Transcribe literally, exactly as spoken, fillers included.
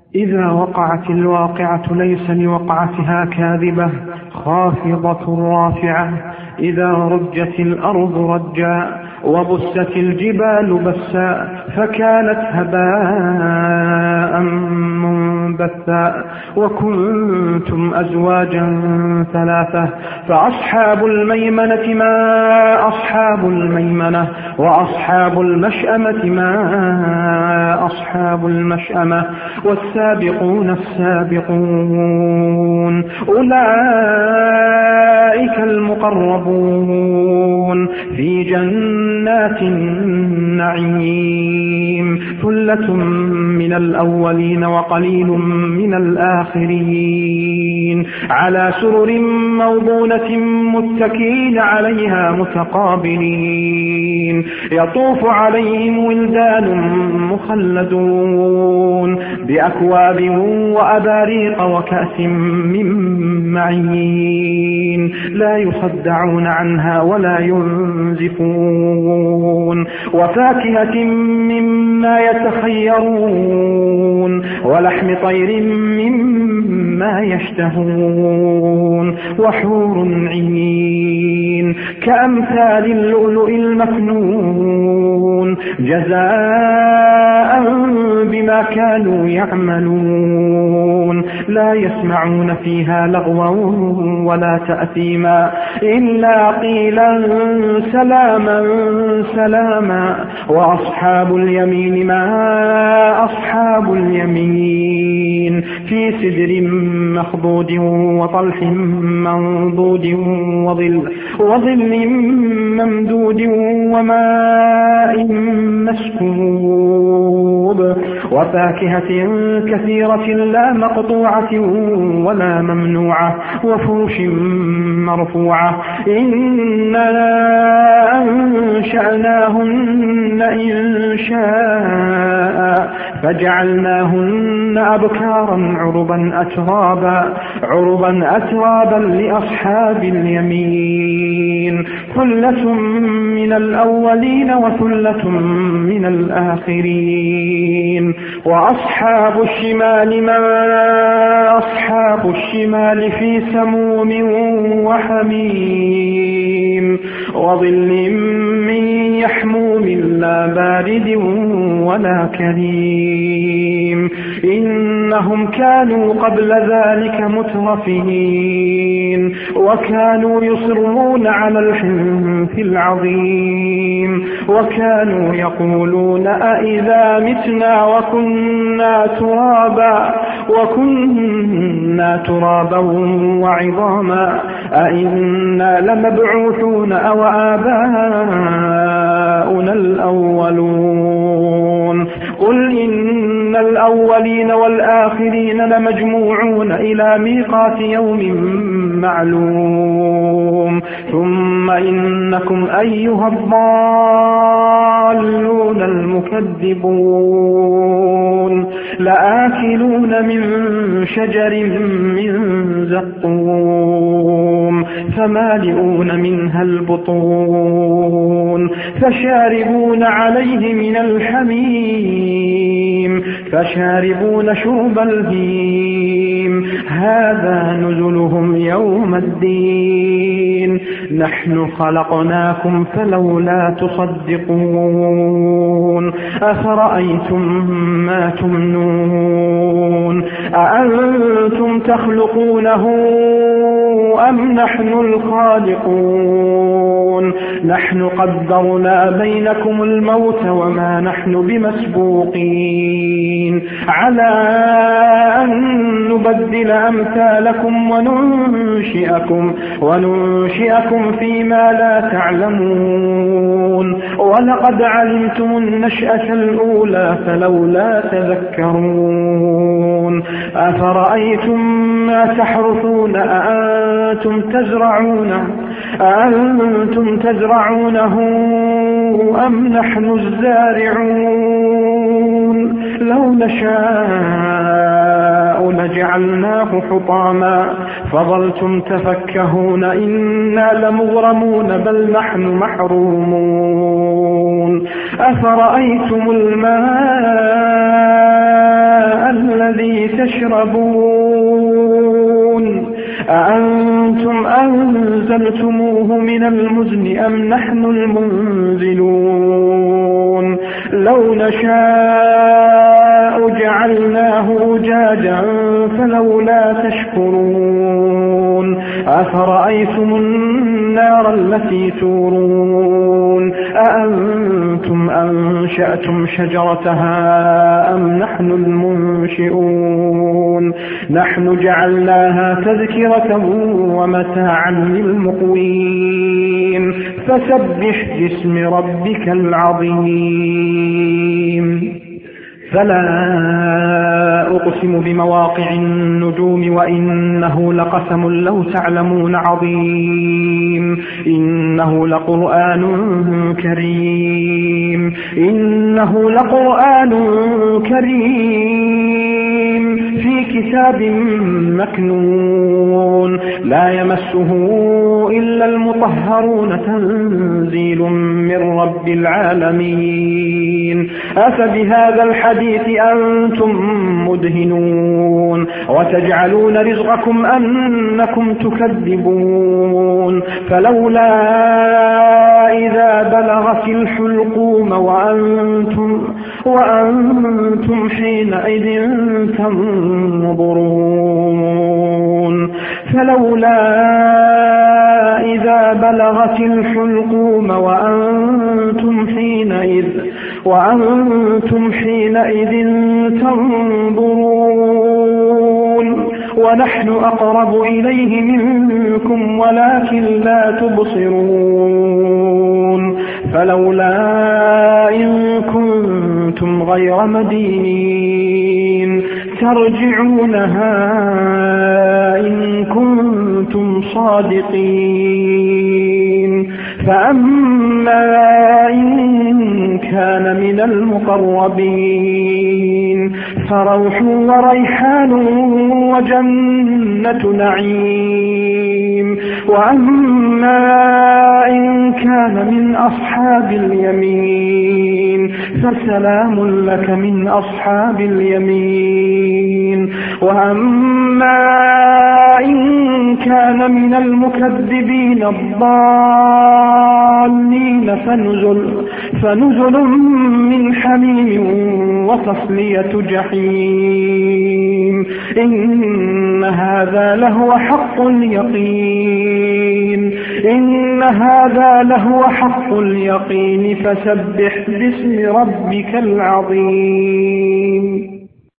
إذا وقعت الواقعة ليس لوقعتها كاذبة خافضة رافعة. إذا رجت الأرض رجا وبست الجبال بسا فكانت هباء منبثا. وكنتم أزواجا ثلاثة فأصحاب الميمنة ما أصحاب الميمنة وأصحاب المشأمة ما أصحاب المشأمة والسابقون السابقون أولئك المقربون في جنات النعيم. ثلة من الأولين وقليل من الآخرين على سرر موضونة متكئين عليها متقابلين يطوف عليهم ولدان مخلدون بأكواب وأباريق وكأس من معين لا يصدعون عنها ولا ينزفون. وفاكهة مما يتخيرون ولحم طير مما يشتهون وحور عين كأمثال اللؤلؤ المكنون جزاء بما كانوا يعملون. لا يسمعون فيها لغوا ولا تأثيما إلا قيلا سلاما سلاما. وأصحاب اليمين ما أصحاب اليمين في سدر مخضود وطلح منضود وظل وظل ممدود وماء مسكوب وفاكهة كثيرة لا مقطوعة ولا ممنوعة وفرش مرفوعة. إنا أنشأناهن إن شاء فجعلناهن أبكارا عربا أترابا عربا أترابا لأصحاب اليمين. ثلة من الأولين وثلة من الآخرين. وأصحاب الشمال ما أصحاب الشمال في سموم وحميم وظل من يحموم لا بارد ولا كريم. إنهم كانوا قبل ذلك مترفين وكانوا يصرون على الحنث العظيم وكانوا يقولون أئذا متنا وكنا ترابا وكنا ترابا وعظاما أئنا لمبعوثون أو آباؤنا الأولون. قل إن الأولين والآخرين لمجموعون إلى ميقات يوم معلوم. ثم إنكم أيها الضالون المكذبون لآكلون من شجر من زقوم فمالئون منها البطون فشاربون عليه من الحميم فشاربون شرب الهيم. هذا نزلهم يوم الدين. نحن خلقناكم فلولا تصدقون. أفرأيتم ما تمنون أأنتم تخلقونه أم نحن الخالقون. نحن قدرنا بينكم الموت وما نحن بمسبوقين على أن نبدل أمثالكم وننشئكم وننشئكم فيما لا تعلمون. ولقد علمتم النشأة الأولى فلولا تذكرون. أفرأيتم ما تحرثون أأنتم تزرعونه أأنتم تزرعونه أم نحن الزارعون. لو نشاء لجعلناه حطاما فظلتم تفكهون إنا لمغرمون بل نحن محرومون. أفرأيتم الماء الماء الذي تشربون أأنتم أنزلتموه من المزن أم نحن المنزلون لو نشاء جعلناه أجاجا فلولا تشكرون أفرأيتم النار التي تورون أأنتم أنشأتم شجرتها أم نحن المنشئون نحن جعلناها تذكرة ومتاعا للمقوين فسبح باسم ربك العظيم فلا أقسم بمواقع النجوم وإنه لقسم لو تعلمون عظيم إنه لقرآن كريم إنه لقرآن كريم في كتاب مكنون لا يمسه إلا المطهرون تنزيل من رب العالمين أفبهذا الحديث أنتم مدهنون وتجعلون رزقكم أنكم تكذبون فلولا إذا بلغت الحلقوم وأنتم, وأنتم حينئذ تنظرون فلولا إذا بلغت الحلقوم وأنتم حينئذ وأنتم حينئذ تنظرون ونحن أقرب إليه منكم ولكن لا تبصرون فلولا إن كنتم غير مدينين ترجعونها إن كنتم صادقين فأما إن كان من المقربين فروح وريحان وجنة نعيم وأما إن كان من أصحاب اليمين فسلام لك من أصحاب اليمين وأما إن كان من المكذبين الضالين فنزل, فنزل من حميم وتصلية جحيم إن هذا لهو حق اليقين إن هذا لهو حق اليقين فسبح باسم ربك العظيم